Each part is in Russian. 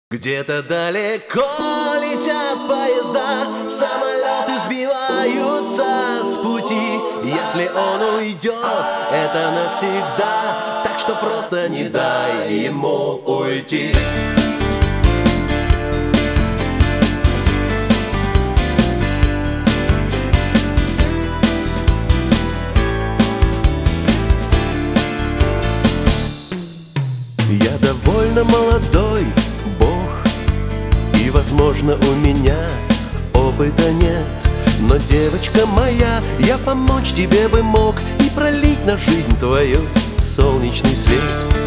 Где-то далеко летят поезда, самолеты сбиваются с пути. Если он уйдет, это навсегда, так что просто не дай ему уйти. Я довольно молодой, и, возможно, у меня опыта нет. Но, девочка моя, я помочь тебе бы мог и пролить на жизнь твою солнечный свет.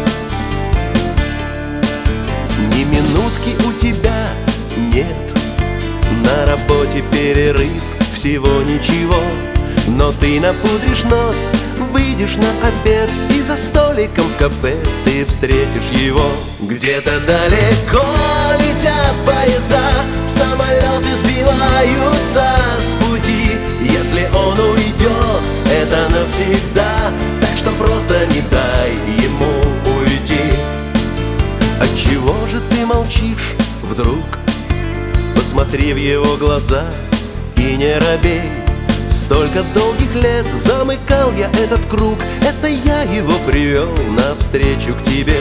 Ни минутки у тебя нет, на работе перерыв, всего ничего. Но ты напудришь нос, выйдешь на обед, и за столиком в кафе ты встретишь его. Где-то далеко летят поезда, самолеты сбиваются с пути. Если он уйдет, это навсегда, так что просто не дай ему уйти. Отчего же ты молчишь вдруг? Посмотри в его глаза и не робей. Столько долгих лет замыкал я этот круг, это я его привел навстречу к тебе.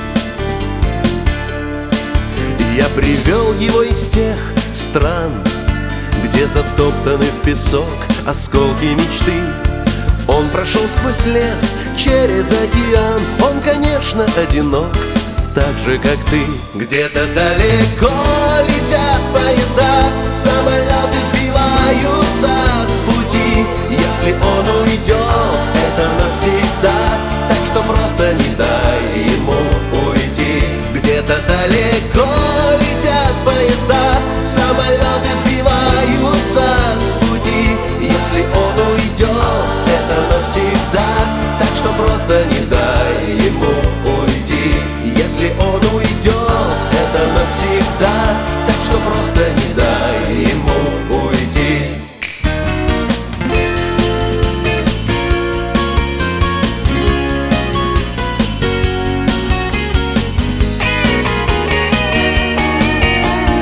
Я привел его из тех стран, где затоптаны в песок осколки мечты. Он прошел сквозь лес, через океан, он, конечно, одинок, так же, как ты. Где-то далеко летят поезда, самолеты сбиваются с пути. Если он уйдет, это навсегда, так что просто не дай ему уйти. Где-то далеко летят поезда, самолеты сбиваются с пути. Если он уйдет, это навсегда, так что просто не дай ему уйти. Если он уйдет, это навсегда, так что просто не дай ему уйти.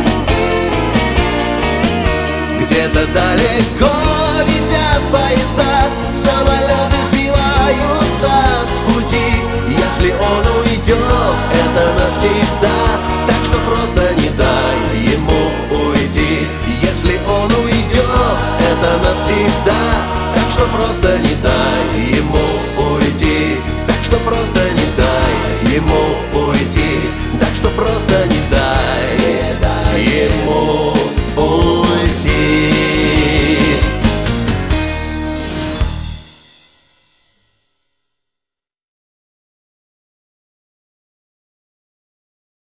Где-то далеко летят поезда,